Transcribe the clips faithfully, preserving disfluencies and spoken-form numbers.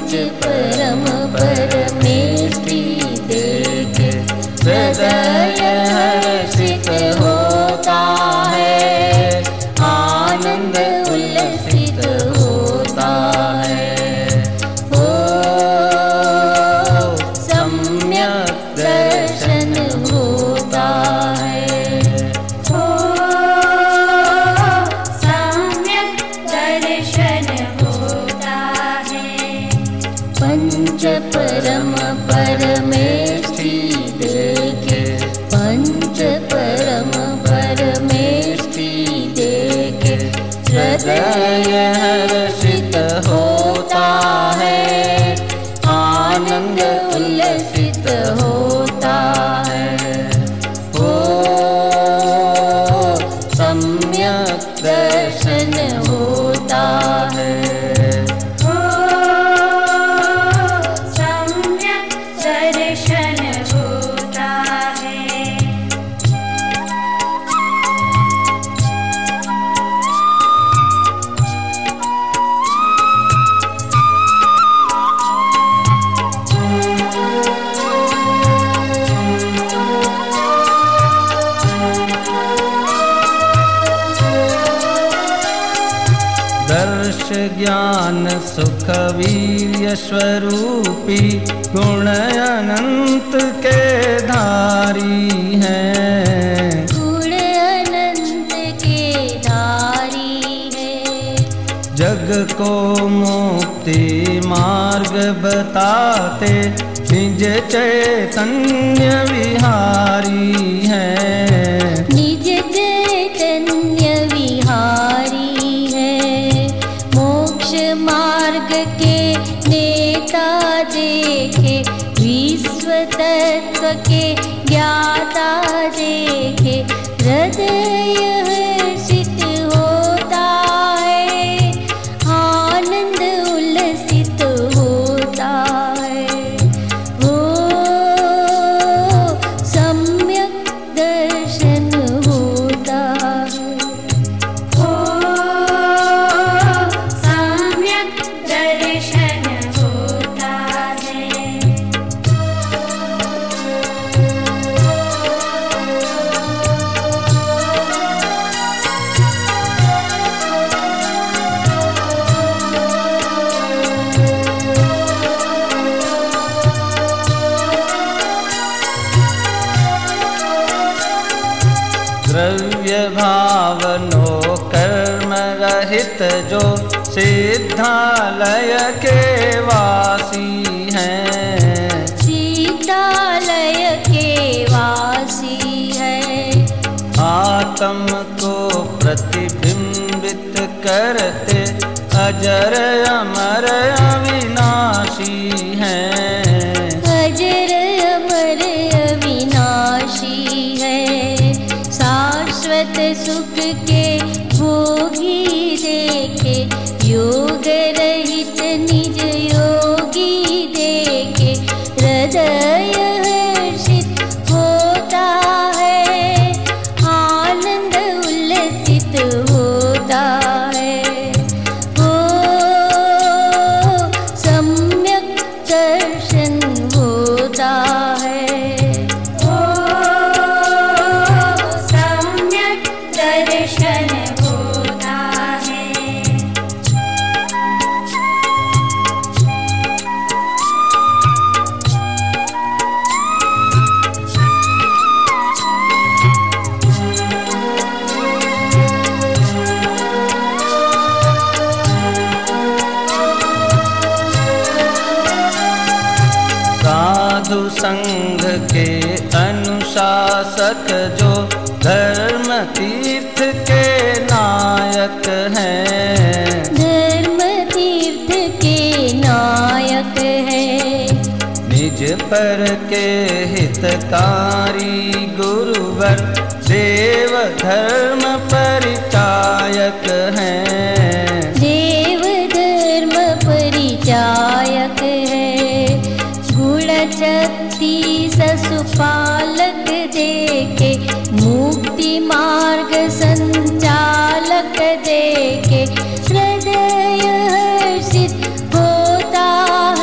पंच परम परमेष्टि देखे हृदय हर्षित होता है, आनंद उल्लसित होता है। ओ सम्यक दर्शन होता है। ओ सम्यक दर्शन होता है। पंच परम परमेष्टि देखे पंच परम परमेष्टि देखे हृदय हर्षित होता है, आनंद उल्लसित होता है। ओ सम्यक दर्शन होता है। ओ सम्यक दर्शन होता है। दर्श ज्ञान सुख वीर्य स्वरूपी गुण अनंत के धारी हैं। गुण अनंत के धारी है। जग को मुक्ति मार्ग बताते निज चैतन्य विहारी हैं। निज चैतन्य विहारी है। मोक्ष मार्ग के नेता देखे विश्व तत्व के ज्ञाता देखे हृदय हर्षित होता है, आनंद उल्लसित होता है। ओ सम्यक दर्शन होता है। ओ सम्यक दर्शन होता है। द्रव्य भावनो कर्म रहित जो सिद्धालय के वासी हैं। सीतालय के वासी है। आत्म को प्रतिबिंबित करते अजर अमर अविनाशी हैं। अजर अमर अविनाशी है। शाश्वत सुख के भोगी देखे योग रहित निज योगी देखे हृदय हर्षित होता है, आनंद उल्लसित होता है। ओ सम्यक दर्शन होता है। ओ सम्यक दर्शन होता है। साधु संघ के अनुशासक जो धर्म तीर्थ के नायक हैं। धर्म तीर्थ के नायक है। निज पर के हितकारी गुरुवर देव धर्म परिचायक हैं। देव धर्म परिचायक है। गुण शक्ति ससुपालक देखे मुक्ति मार्ग संचालक देखे हृदय हर्षित होता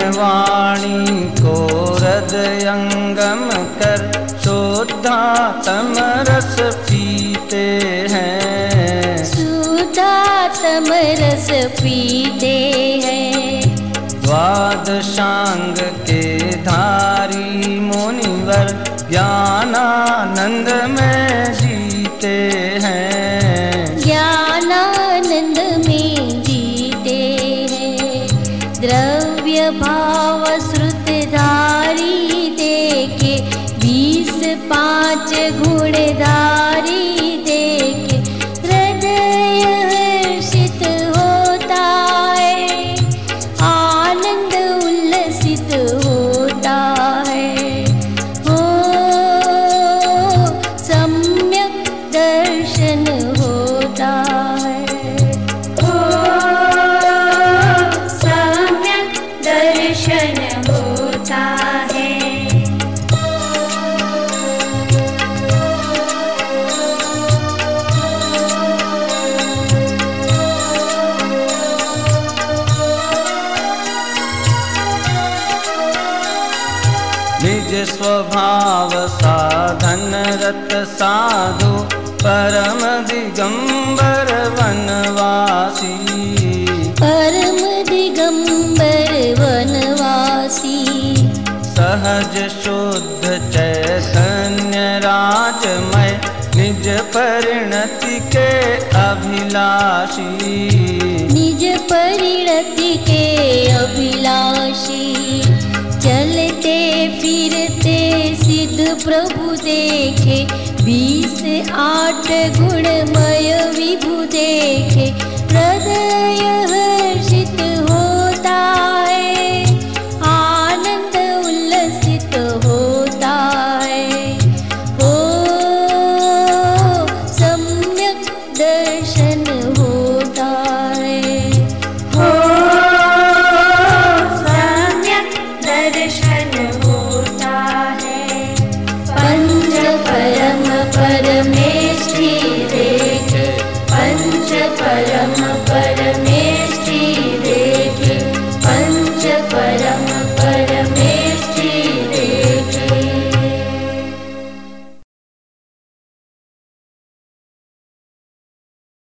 वाणी को हृदयंगम कर शुद्धात्म रस पीते हैं, शुद्धात्म रस पीते हैं। द्वादशांग के धारी मुनिवर ज्ञानानंद में जीते हैं, ज्ञानानंद में जीते हैं। द्रव्य भाव श्रुतधारी देखे, बीस पाँच गुणधारी देखे, हृदय हर्षित होता है, आनंद उल्लसित होता है। हो सम्यक दर्शन होता है, ओ सम्यक दर्शन होता है। निज स्वभाव साधन रत साधु परम दिगंबर वनवासी, परम दिगंबर वनवासी। सहज शुद्ध चैतन्य राजमय निज परिणति के अभिलाषी, निज परिणति के अभिलाषी। चलते फिरते सिद्ध प्रभु देखे, बीस आठ गुणमय विभु देखे,